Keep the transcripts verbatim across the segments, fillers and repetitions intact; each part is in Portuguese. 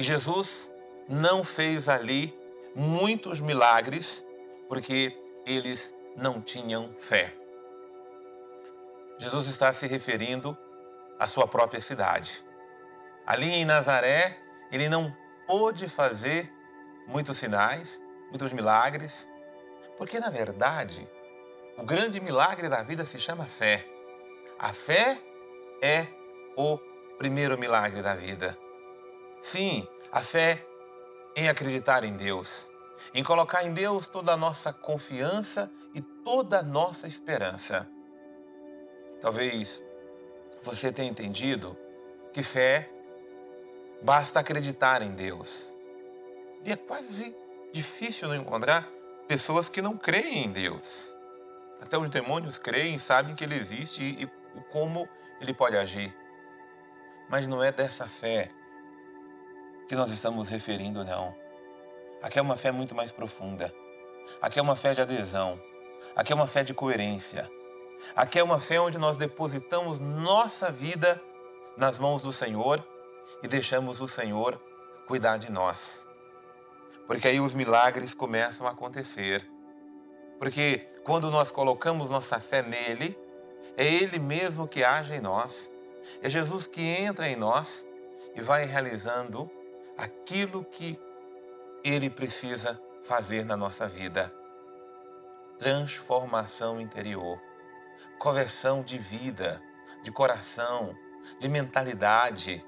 Jesus não fez ali muitos milagres porque eles não tinham fé. Jesus está se referindo à sua própria cidade. Ali em Nazaré, ele não pôde fazer muitos sinais, muitos milagres, porque na verdade, o grande milagre da vida se chama fé. A fé é o primeiro milagre da vida. Sim, a fé em acreditar em Deus, em colocar em Deus toda a nossa confiança e toda a nossa esperança. Talvez você tenha entendido que fé basta acreditar em Deus. E é quase difícil não encontrar pessoas que não creem em Deus. Até os demônios creem, sabem que Ele existe e, e como Ele pode agir. Mas não é dessa fé que nós estamos referindo, não. Aqui é uma fé muito mais profunda. Aqui é uma fé de adesão. Aqui é uma fé de coerência. Aqui é uma fé onde nós depositamos nossa vida nas mãos do Senhor e deixamos o Senhor cuidar de nós. Porque aí os milagres começam a acontecer. Porque quando nós colocamos nossa fé nele, é Ele mesmo que age em nós. É Jesus que entra em nós e vai realizando aquilo que Ele precisa fazer na nossa vida. Transformação interior, conversão de vida, de coração, de mentalidade.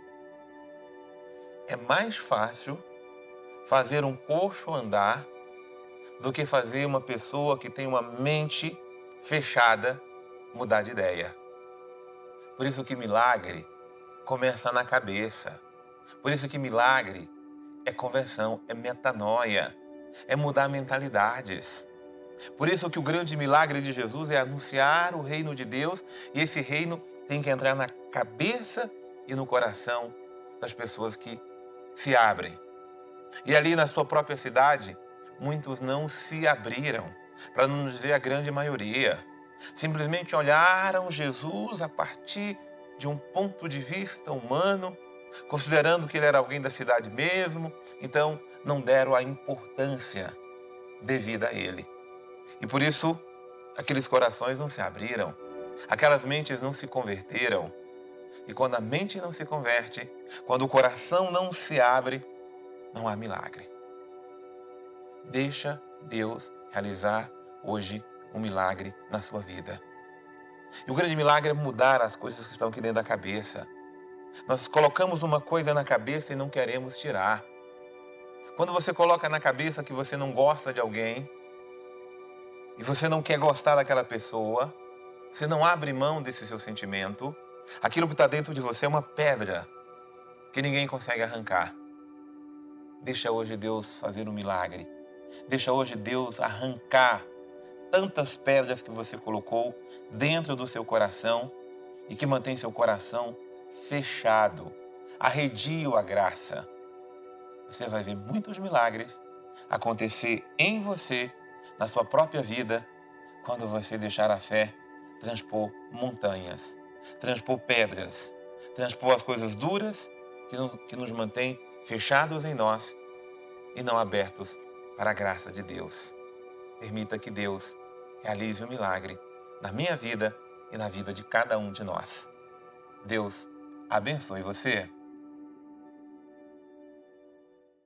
É mais fácil fazer um coxo andar do que fazer uma pessoa que tem uma mente fechada mudar de ideia. Por isso que milagre começa na cabeça. Por isso que milagre é conversão, é metanoia, é mudar mentalidades. Por isso que o grande milagre de Jesus é anunciar o reino de Deus, e esse reino tem que entrar na cabeça e no coração das pessoas que se abrem. E ali na sua própria cidade, muitos não se abriram, para não dizer a grande maioria. Simplesmente olharam Jesus a partir de um ponto de vista humano, considerando que ele era alguém da cidade mesmo, então não deram a importância devida a ele. E por isso, aqueles corações não se abriram, aquelas mentes não se converteram. E quando a mente não se converte, quando o coração não se abre, não há milagre. Deixa Deus realizar hoje um milagre na sua vida. E o grande milagre é mudar as coisas que estão aqui dentro da cabeça. Nós colocamos uma coisa na cabeça e não queremos tirar. Quando você coloca na cabeça que você não gosta de alguém, e você não quer gostar daquela pessoa, você não abre mão desse seu sentimento, aquilo que está dentro de você é uma pedra que ninguém consegue arrancar. Deixa hoje Deus fazer um milagre. Deixa hoje Deus arrancar tantas pedras que você colocou dentro do seu coração e que mantém seu coração fechado, arredio à graça. Você vai ver muitos milagres acontecer em você, na sua própria vida, quando você deixar a fé transpor montanhas, transpor pedras, transpor as coisas duras que, não, que nos mantêm fechados em nós e não abertos para a graça de Deus. Permita que Deus realize um milagre na minha vida e na vida de cada um de nós. Deus abençoe você.